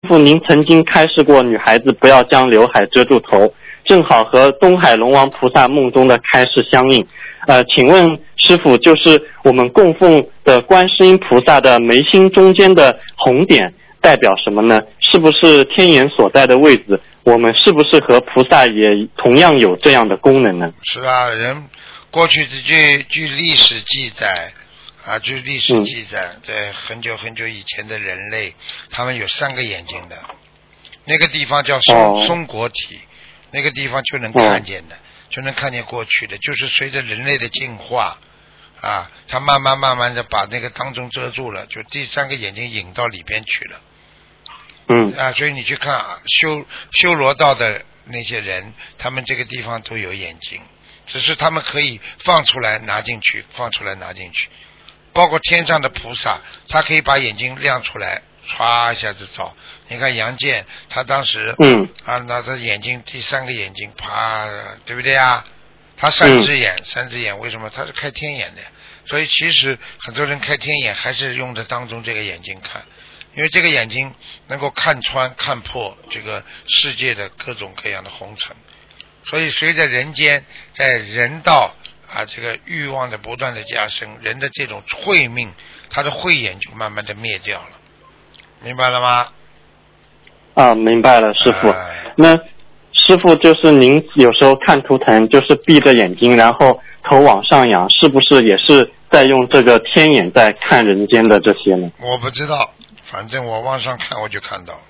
父您曾经开示过女孩子不要将刘海遮住头，正好和东海龙王菩萨梦中的开示相应。请问师父，就是我们供奉的观世音菩萨的眉心中间的红点代表什么呢？是不是天眼所在的位置？我们是不是和菩萨也同样有这样的功能呢？ 是啊，人过去据历史记载啊，据历史记载，在很久很久以前的人类，他们有3个眼睛的，那个地方叫松果体，那个地方就能看见的，就能看见过去的，就是随着人类的进化啊，他慢慢的把那个当中遮住了，就第3个眼睛引到里边去了。所以你去看修罗道的那些人，他们这个地方都有眼睛，只是他们可以放出来拿进去，放出来拿进去。包括天上的菩萨，他可以把眼睛亮出来，唰一下子照。你看杨戬，他当时拿着眼睛第3个眼睛，啪，对不对啊？他3只眼，为什么？他是开天眼的，所以其实很多人开天眼还是用着当中这个眼睛看。因为这个眼睛能够看穿看破这个世界的各种各样的红尘，所以随着人间在人道这个欲望的不断的加深，人的这种慧命，他的慧眼就慢慢的灭掉了，明白了吗？ 明白了，师父。那师父，就是您有时候看图腾就是闭着眼睛，然后头往上仰，是不是也是在用这个天眼在看人间的这些呢？ 我不知道，反正我往上看我就看到了。